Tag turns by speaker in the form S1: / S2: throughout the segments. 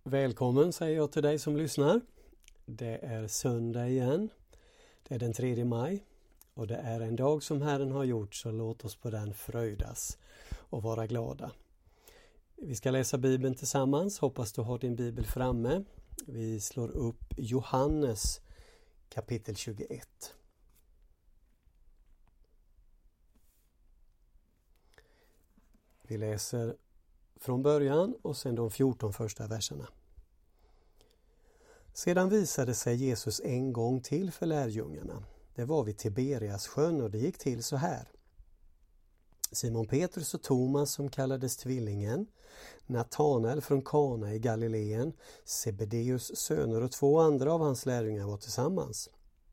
S1: Välkommen säger jag till dig som lyssnar. Det är söndag igen. Det är den 3 maj och det är en dag som Herren har gjort, så låt oss på den fröjdas och vara glada. Vi ska läsa Bibeln tillsammans. Hoppas du har din bibel framme. Vi slår upp Johannes kapitel 21. Vi läser från början och sen de 14 första verserna. Sedan visade sig Jesus en gång till för lärjungarna. Det var vid Tiberiassjön och det gick till så här. Simon Petrus och Thomas som kallades Tvillingen, Natanael från Kana i Galileen, Sebedeus söner och 2 andra av hans lärjungar var tillsammans.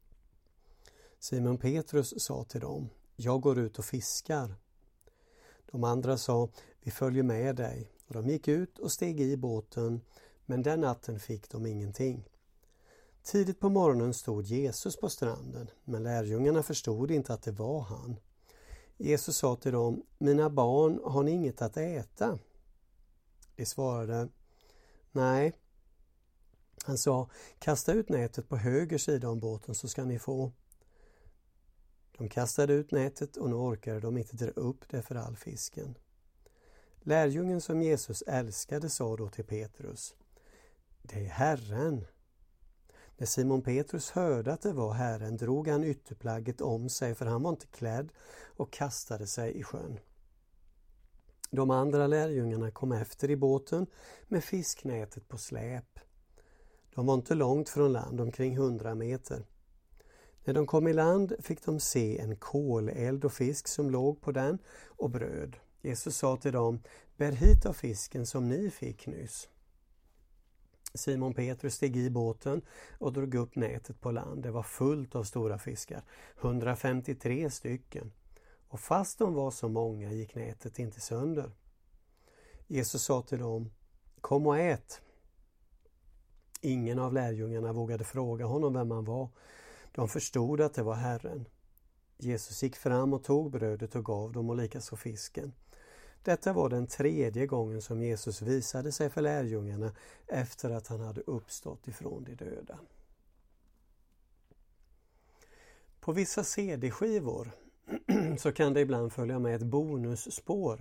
S1: Simon Petrus sa till dem, jag går ut och fiskar. De andra sa, vi följer med dig. Och de gick ut och steg i båten, men den natten fick de ingenting. Tidigt på morgonen stod Jesus på stranden, men lärjungarna förstod inte att det var han. Jesus sa till dem, mina barn, har ni inget att äta? De svarade, nej. Han sa, kasta ut nätet på höger sida om båten så ska ni få. De kastade ut nätet och nu orkade de inte dra upp det för all fisken. Lärjungen som Jesus älskade sa då till Petrus, det är Herren. När Simon Petrus hörde att det var Herren drog han ytterplagget om sig, för han var inte klädd, och kastade sig i sjön. De andra lärjungarna kom efter i båten med fisknätet på släp. De var inte långt från land, omkring 100 meter. När de kom i land fick de se en koleld och fisk som låg på den och bröd. Jesus sa till dem, bär hit av fisken som ni fick nyss. Simon Petrus steg i båten och drog upp nätet på land. Det var fullt av stora fiskar, 153 stycken. Och fast de var så många gick nätet inte sönder. Jesus sa till dem, kom och ät. Ingen av lärjungarna vågade fråga honom vem han var. De förstod att det var Herren. Jesus gick fram och tog brödet och gav dem och likaså fisken. Detta var den 3:e gången som Jesus visade sig för lärjungarna efter att han hade uppstått ifrån de döda. På vissa CD-skivor så kan det ibland följa med ett bonusspår.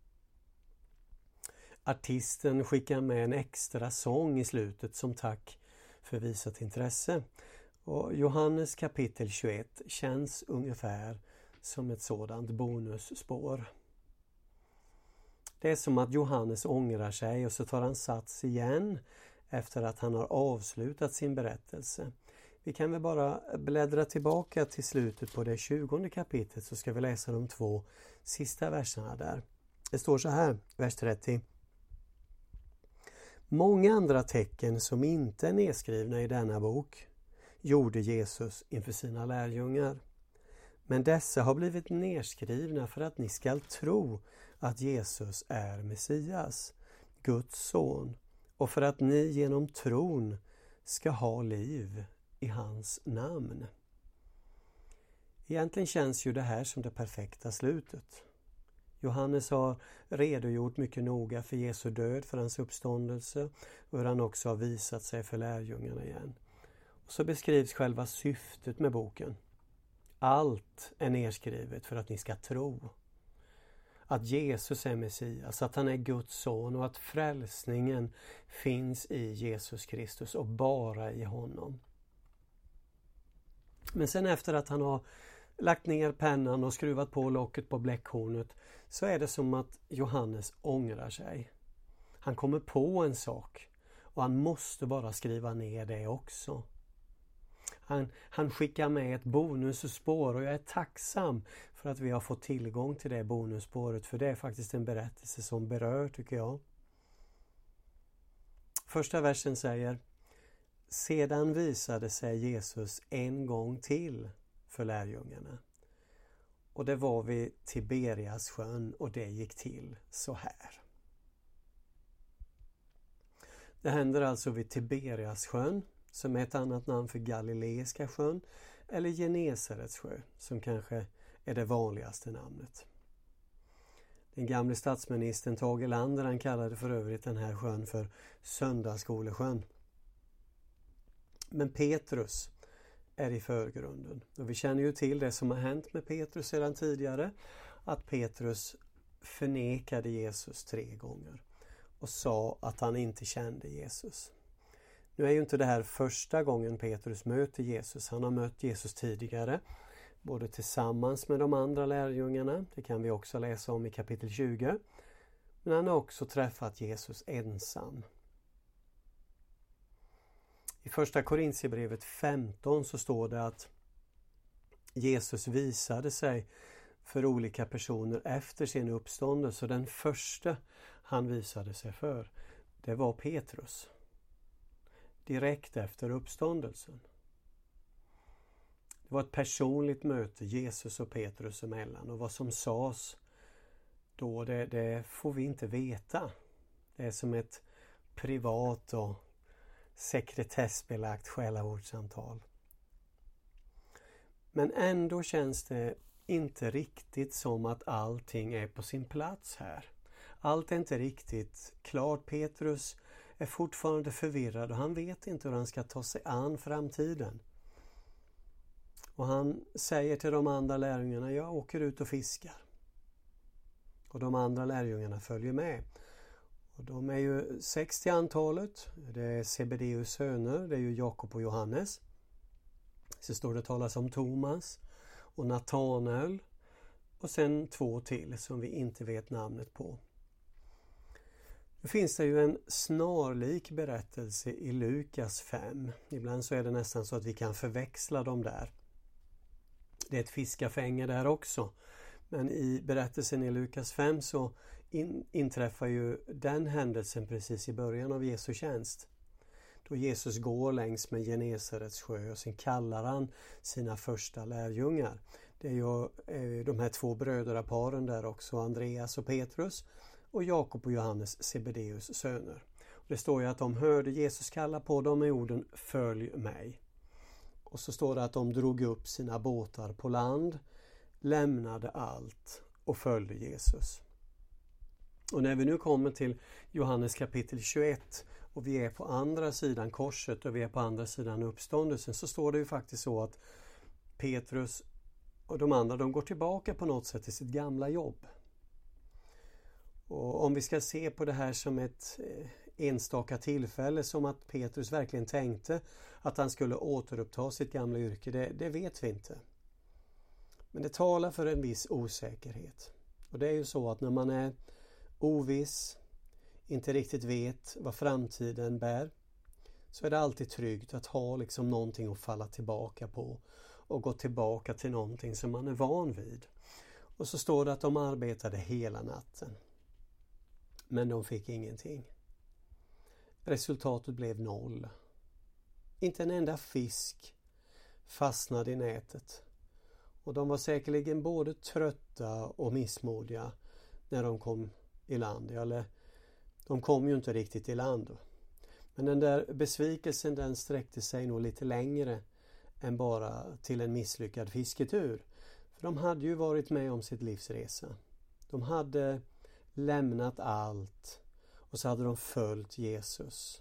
S1: Artisten skickar med en extra sång i slutet som tack för visat intresse. Och Johannes kapitel 21 känns ungefär som ett sådant bonusspår. Det är som att Johannes ångrar sig och så tar han sats igen efter att han har avslutat sin berättelse. Vi kan väl bara bläddra tillbaka till slutet på det 20:e kapitlet, så ska vi läsa de 2 sista verserna där. Det står så här, vers 30. Många andra tecken som inte är nedskrivna i denna bok gjorde Jesus inför sina lärjungar. Men dessa har blivit nedskrivna för att ni skall tro att Jesus är Messias, Guds son, och för att ni genom tron ska ha liv i hans namn. Egentligen känns ju det här som det perfekta slutet. Johannes har redogjort mycket noga för Jesu död, för hans uppståndelse och hur han också har visat sig för lärjungarna igen. Och så beskrivs själva syftet med boken. Allt är nedskrivet för att ni ska tro att Jesus är Messias, att han är Guds son och att frälsningen finns i Jesus Kristus och bara i honom. Men sen efter att han har lagt ner pennan och skruvat på locket på bläckhornet så är det som att Johannes ångrar sig. Han kommer på en sak och han måste bara skriva ner det också. Han skickar med ett bonusspår och jag är tacksam för att vi har fått tillgång till det bonusspåret, för det är faktiskt en berättelse som berör, tycker jag. Första versen säger, sedan visade sig Jesus en gång till för lärjungarna. Och det var vid Tiberiassjön och det gick till så här. Det händer alltså vid Tiberiassjön, som är ett annat namn för Galileiska sjön, eller Genesarets sjö, som kanske är det vanligaste namnet. Den gamle statsministern Tage Erlander, han kallade för övrigt den här sjön för Söndagsskolesjön. Men Petrus är i förgrunden. Och vi känner ju till det som har hänt med Petrus sedan tidigare. Att Petrus förnekade Jesus 3 gånger och sa att han inte kände Jesus. Nu är ju inte det här första gången Petrus möter Jesus. Han har mött Jesus tidigare, både tillsammans med de andra lärjungarna. Det kan vi också läsa om i kapitel 20. Men han har också träffat Jesus ensam. I första Korintierbrevet 15 så står det att Jesus visade sig för olika personer efter sin uppståndelse. Den första han visade sig för, det var Petrus. Direkt efter uppståndelsen. Det var ett personligt möte Jesus och Petrus emellan. Och vad som sades då, det får vi inte veta. Det är som ett privat och sekretessbelagt själavårdssamtal. Men ändå känns det inte riktigt som att allting är på sin plats här. Allt är inte riktigt klart. Petrus är fortfarande förvirrad och han vet inte hur han ska ta sig an framtiden. Och han säger till de andra lärjungarna, jag åker ut och fiskar. Och de andra lärjungarna följer med. Och de är ju 60 antalet. Det är Zebedeus söner, det är ju Jakob och Johannes. Så står det talas om Thomas och Natanael. Och sen 2 till som vi inte vet namnet på. Nu finns det ju en snarlik berättelse i Lukas 5. Ibland så är det nästan så att vi kan förväxla dem där. Det är ett fiskafänge där också. Men i berättelsen i Lukas 5 så inträffar ju den händelsen precis i början av Jesu tjänst. Då Jesus går längs med Genesarets sjö och sen kallar han sina första lärjungar. Det är ju de här 2 brödraparen där också, Andreas och Petrus och Jakob och Johannes, Zebedeus söner. Och det står ju att de hörde Jesus kalla på dem med orden följ mig. Och så står det att de drog upp sina båtar på land, lämnade allt och följde Jesus. Och när vi nu kommer till Johannes kapitel 21 och vi är på andra sidan korset och vi är på andra sidan uppståndelsen, så står det ju faktiskt så att Petrus och de andra, de går tillbaka på något sätt till sitt gamla jobb. Och om vi ska se på det här som ett enstaka tillfälle, som att Petrus verkligen tänkte att han skulle återuppta sitt gamla yrke, det vet vi inte. Men det talar för en viss osäkerhet. Och det är ju så att när man är oviss, inte riktigt vet vad framtiden bär, så är det alltid tryggt att ha liksom någonting att falla tillbaka på och gå tillbaka till någonting som man är van vid. Och så står det att de arbetade hela natten. Men de fick ingenting. Resultatet blev 0. Inte en enda fisk fastnade i nätet. Och de var säkerligen både trötta och missmodiga när de kom i land. Eller de kom ju inte riktigt i land. Men den där besvikelsen, den sträckte sig nog lite längre än bara till en misslyckad fisketur. För de hade ju varit med om sitt livsresa. De hade lämnat allt och så hade de följt Jesus.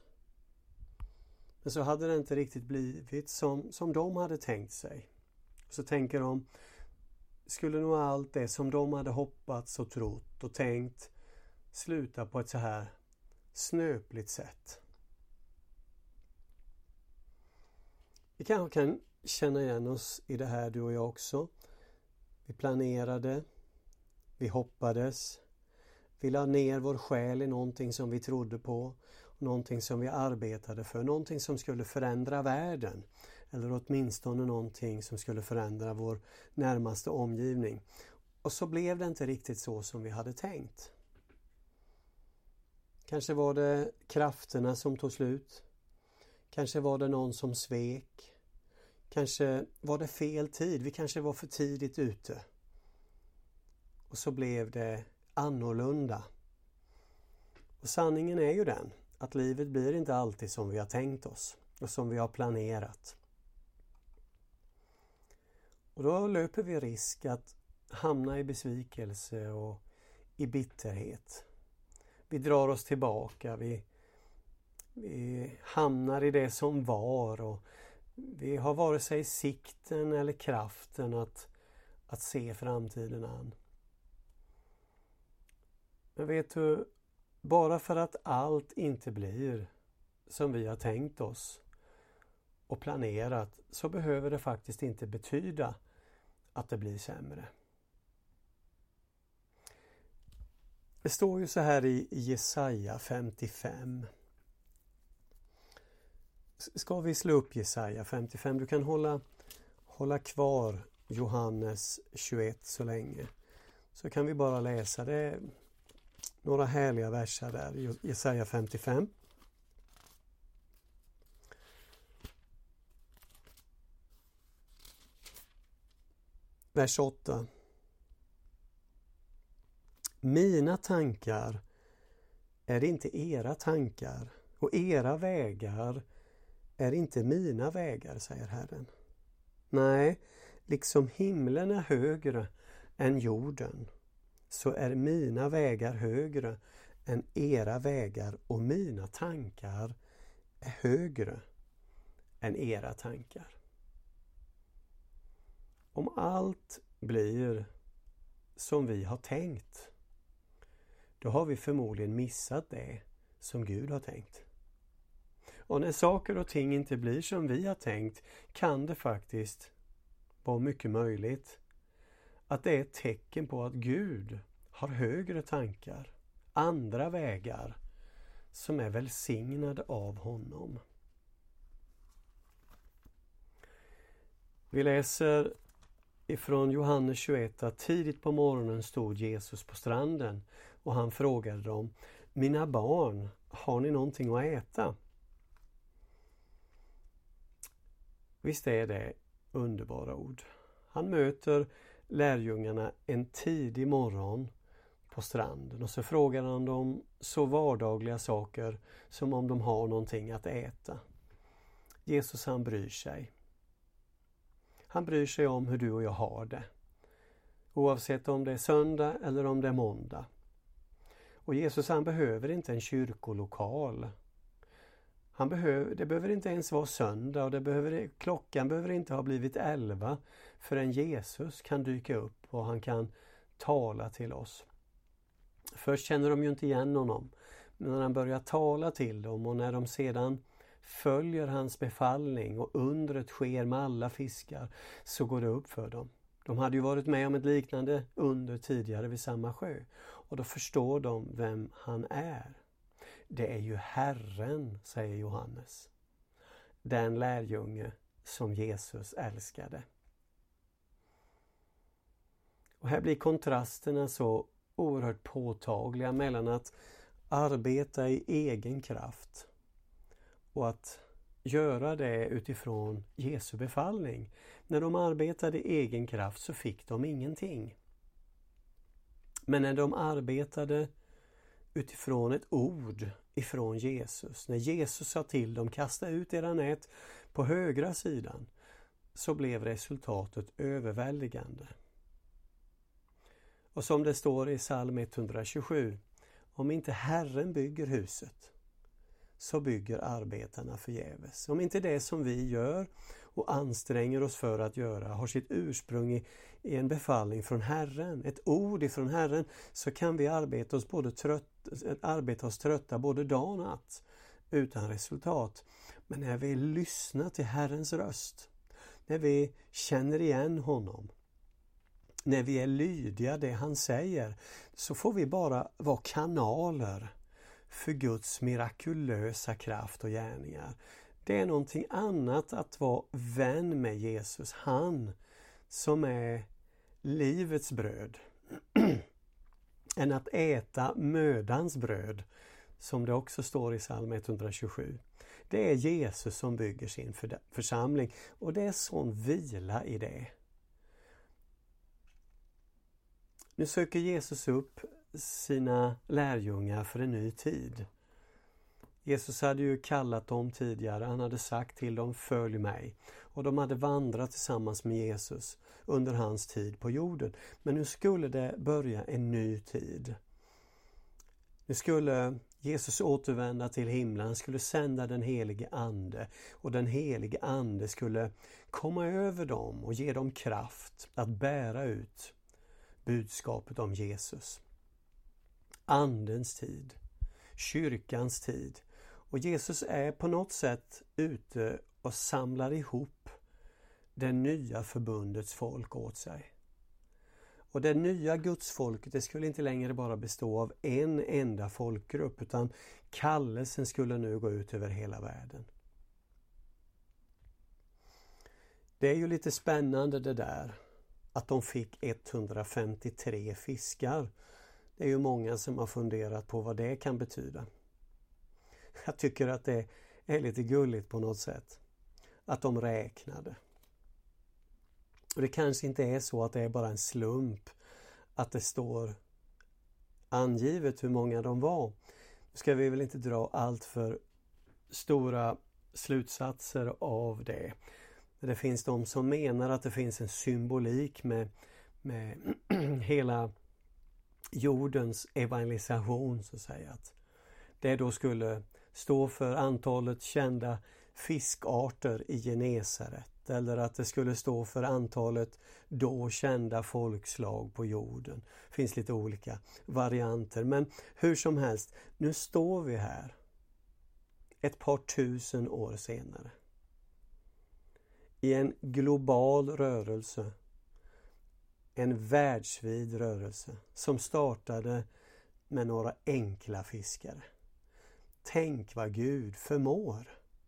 S1: Men så hade det inte riktigt blivit som de hade tänkt sig. Och så tänker de, skulle nog allt det som de hade hoppats och trott och tänkt sluta på ett så här snöpligt sätt. Vi kanske kan känna igen oss i det här, du och jag också. Vi planerade, vi hoppades, vi la ner vår själ i någonting som vi trodde på, någonting som vi arbetade för, någonting som skulle förändra världen, eller åtminstone någonting som skulle förändra vår närmaste omgivning. Och så blev det inte riktigt så som vi hade tänkt. Kanske var det krafterna som tog slut. Kanske var det någon som svek. Kanske var det fel tid. Vi kanske var för tidigt ute. Och så blev det annorlunda. Och sanningen är ju den att livet blir inte alltid som vi har tänkt oss och som vi har planerat. Och då löper vi risk att hamna i besvikelse och i bitterhet. Vi drar oss tillbaka, vi hamnar i det som var och vi har vare sig sikten eller kraften att se framtiden an. Men vet du, bara för att allt inte blir som vi har tänkt oss och planerat, så behöver det faktiskt inte betyda att det blir sämre. Det står ju så här i Jesaja 55. Ska vi slå upp Jesaja 55? Du kan hålla kvar Johannes 21 så länge. Så kan vi bara läsa det. Några härliga verser där. Jesaja 55. Vers 8. Mina tankar är inte era tankar och era vägar är inte mina vägar, säger Herren. Nej, liksom himlen är högre än jorden, så är mina vägar högre än era vägar och mina tankar är högre än era tankar. Om allt blir som vi har tänkt, då har vi förmodligen missat det som Gud har tänkt. Och när saker och ting inte blir som vi har tänkt, kan det faktiskt vara mycket möjligt att det är ett tecken på att Gud har högre tankar, andra vägar som är välsignade av honom. Vi läser ifrån Johannes 21 att tidigt på morgonen stod Jesus på stranden och han frågade dem: mina barn, har ni någonting att äta? Visst är det underbara ord. Han möter lärjungarna en tidig morgon på stranden och så frågar han dem så vardagliga saker som om de har någonting att äta. Jesus, han bryr sig. Han bryr sig om hur du och jag har det. Oavsett om det är söndag eller om det är måndag. Och Jesus, han behöver inte en kyrkolokal. Det behöver inte ens vara söndag och klockan behöver inte ha blivit 11 förrän Jesus kan dyka upp och han kan tala till oss. Först känner de ju inte igen honom, men när han börjar tala till dem och när de sedan följer hans befallning och undret sker med alla fiskar, så går det upp för dem. De hade ju varit med om ett liknande under tidigare vid samma sjö och då förstår de vem han är. Det är ju Herren, säger Johannes. Den lärjunge som Jesus älskade. Och här blir kontrasterna så oerhört påtagliga mellan att arbeta i egen kraft och att göra det utifrån Jesu befallning. När de arbetade i egen kraft så fick de ingenting. Men när de arbetade utifrån ett ord ifrån Jesus, när Jesus sa till dem kasta ut era nät på högra sidan, så blev resultatet överväldigande. Och som det står i psalm 127, om inte Herren bygger huset, så bygger arbetarna förgäves. Om inte det som vi gör och anstränger oss för att göra har sitt ursprung i en befallning från Herren, ett ord ifrån Herren, så kan vi arbeta oss trötta både dag och natt utan resultat. Men när vi lyssnar till Herrens röst, när vi känner igen honom, när vi är lydiga det han säger, så får vi bara vara kanaler för Guds mirakulösa kraft och gärningar. Det är någonting annat att vara vän med Jesus, han som är livets bröd, än att äta mödans bröd, som det också står i psalm 127. Det är Jesus som bygger sin församling och det är sån vila i det. Nu söker Jesus upp sina lärjungar för en ny tid. Jesus hade ju kallat dem tidigare, han hade sagt till dem följ mig. Och de hade vandrat tillsammans med Jesus under hans tid på jorden. Men nu skulle det börja en ny tid. Nu skulle Jesus återvända till himlen, han skulle sända den helige ande. Och den helige ande skulle komma över dem och ge dem kraft att bära ut budskapet om Jesus. Andens tid, kyrkans tid. Och Jesus är på något sätt ute och samlar ihop det nya förbundets folk åt sig. Och det nya gudsfolket, det skulle inte längre bara bestå av en enda folkgrupp, utan kallelsen skulle nu gå ut över hela världen. Det är ju lite spännande det där att de fick 153 fiskar. Det är ju många som har funderat på vad det kan betyda. Jag tycker att det är lite gulligt på något sätt. Att de räknade. Och det kanske inte är så att det är bara en slump att det står angivet hur många de var. Nu ska vi väl inte dra allt för stora slutsatser av det. Det finns de som menar att det finns en symbolik med hela jordens evangelisation, så att säga. Att det då skulle stå för antalet kända fiskarter i Genesaret. Eller att det skulle stå för antalet då kända folkslag på jorden. Det finns lite olika varianter. Men hur som helst, nu står vi här ett par tusen år senare. I en global rörelse. En världsvid rörelse som startade med några enkla fiskare. Tänk vad Gud förmår.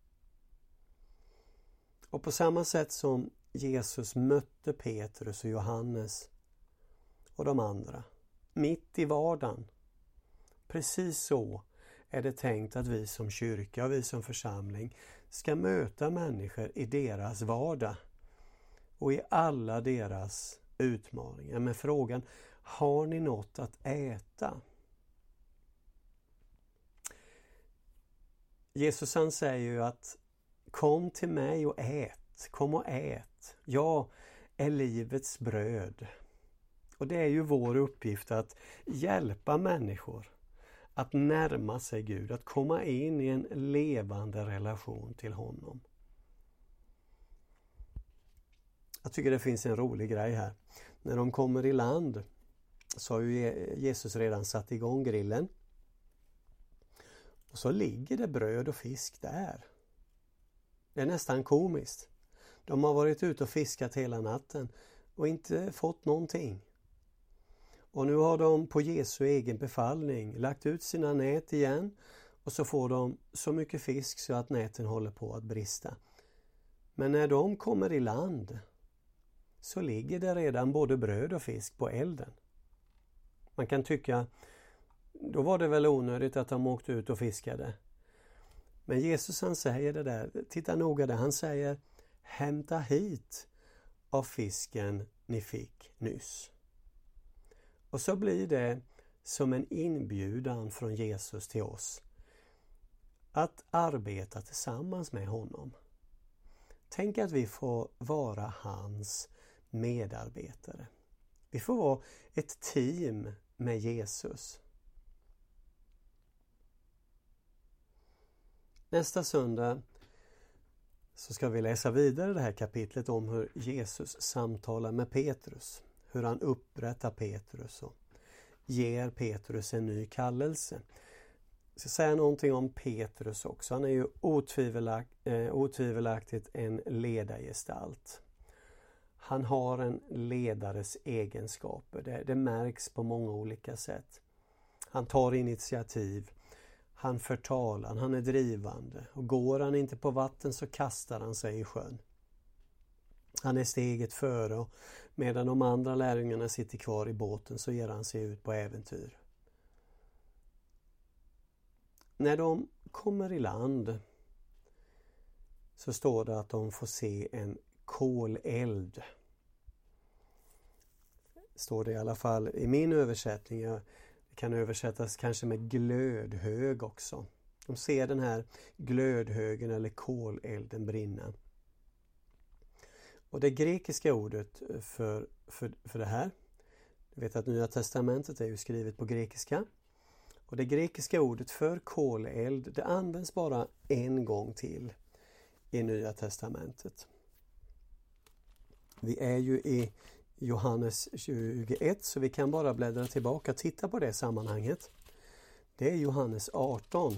S1: Och på samma sätt som Jesus mötte Petrus och Johannes och de andra mitt i vardagen. Precis så är det tänkt att vi som kyrka och vi som församling ska möta människor i deras vardag och i alla deras utmaningar med frågan: har ni något att äta? Jesus han säger ju att kom till mig och ät, kom och ät. Jag är livets bröd. Och det är ju vår uppgift att hjälpa människor att närma sig Gud, att komma in i en levande relation till honom. Jag tycker det finns en rolig grej här. När de kommer i land så har ju Jesus redan satt igång grillen. Och så ligger det bröd och fisk där. Det är nästan komiskt. De har varit ute och fiskat hela natten och inte fått någonting. Och nu har de på Jesu egen befallning lagt ut sina nät igen och så får de så mycket fisk så att näten håller på att brista. Men när de kommer i land så ligger det redan både bröd och fisk på elden. Man kan tycka, då var det väl onödigt att de åkte ut och fiskade. Men Jesus han säger det där, titta noga där, han säger: hämta hit av fisken ni fick nyss. Och så blir det som en inbjudan från Jesus till oss att arbeta tillsammans med honom. Tänk att vi får vara hans medarbetare. Vi får vara ett team med Jesus. Nästa söndag så ska vi läsa vidare det här kapitlet om hur Jesus samtalar med Petrus. Hur han upprättar Petrus och ger Petrus en ny kallelse. Jag ska säga någonting om Petrus också. Han är ju otvivelaktigt en ledargestalt. Han har en ledares egenskaper. Det märks på många olika sätt. Han tar initiativ. Han förtalar. Han är drivande. Och går han inte på vatten så kastar han sig i sjön. Han är steget före och medan de andra lärjungarna sitter kvar i båten så ger han sig ut på äventyr. När de kommer i land så står det att de får se en koleld. Står det i alla fall i min översättning. Det kan översättas kanske med glödhög också. De ser den här glödhögen eller kolelden brinna. Och det grekiska ordet för det här, du vet att Nya testamentet är ju skrivet på grekiska. Och det grekiska ordet för koleld, det används bara en gång till i Nya testamentet. Vi är ju i Johannes 21, så vi kan bara bläddra tillbaka och titta på det sammanhanget. Det är Johannes 18.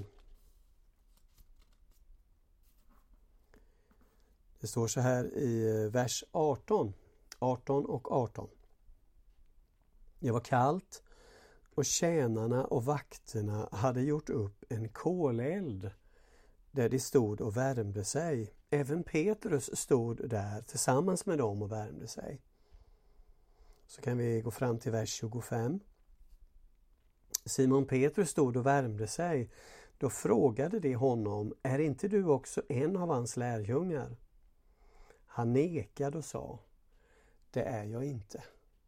S1: Det står så här i vers 18 och 18. Det var kallt och tjänarna och vakterna hade gjort upp en koleld där de stod och värmde sig. Även Petrus stod där tillsammans med dem och värmde sig. Så kan vi gå fram till vers 25. Simon Petrus stod och värmde sig. Då frågade de honom, är inte du också en av hans lärjungar? Han nekade och sa, det är jag inte.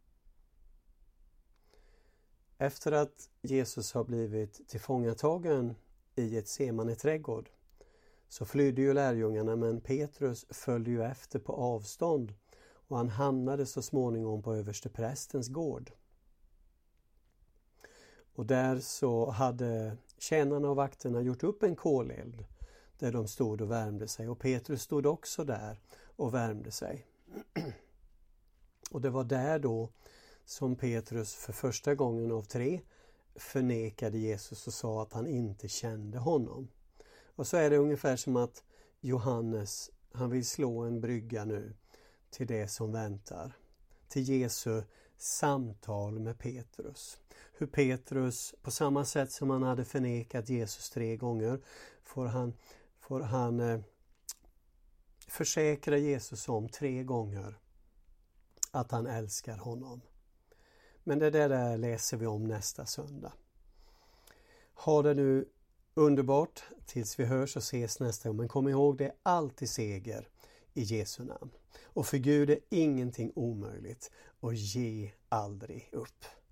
S1: Efter att Jesus har blivit tillfångatagen i ett Getsemane trädgård så flydde ju lärjungarna, men Petrus följde ju efter på avstånd och han hamnade så småningom på översteprästens gård. Och där så hade tjänarna och vakterna gjort upp en koleld där de stod och värmde sig, och Petrus stod också där och värmde sig. Och det var där då som Petrus för första gången av 3 förnekade Jesus och sa att han inte kände honom. Och så är det ungefär som att Johannes, han vill slå en brygga nu till det som väntar. Till Jesu samtal med Petrus. Hur Petrus, på samma sätt som han hade förnekat Jesus 3 gånger, får han försäkra Jesus om 3 gånger att han älskar honom. Men det där läser vi om nästa söndag. Ha det nu underbart tills vi hörs och ses nästa gång. Men kom ihåg, det är alltid seger i Jesu namn. Och för Gud är ingenting omöjligt, och ge aldrig upp.